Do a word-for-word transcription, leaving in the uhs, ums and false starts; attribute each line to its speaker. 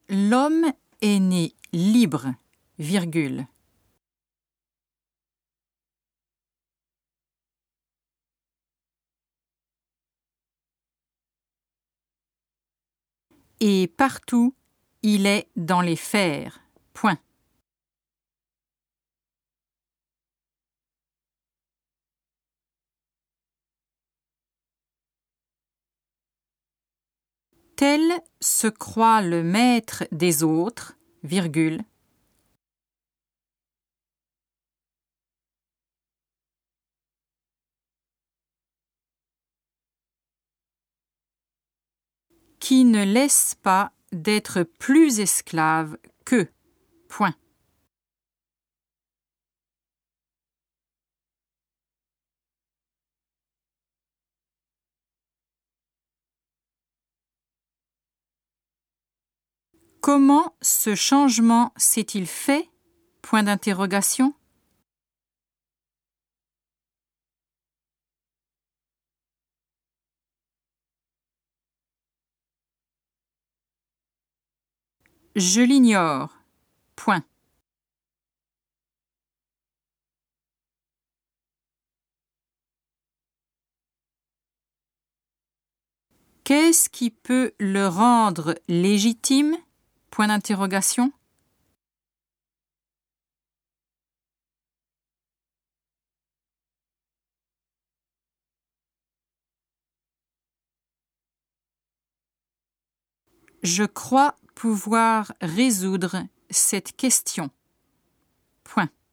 Speaker 1: L'homme est né libre, virgule. Et partout, il est dans les fers, point. Tel se croit le maître des autres, virgule. Qui ne laisse pas d'être plus esclave que, point. Comment ce changement s'est-il fait? Point d'interrogation. Je l'ignore. Point. Qu'est-ce qui peut le rendre légitime? Point d'interrogation. Je crois pouvoir résoudre cette question. Point.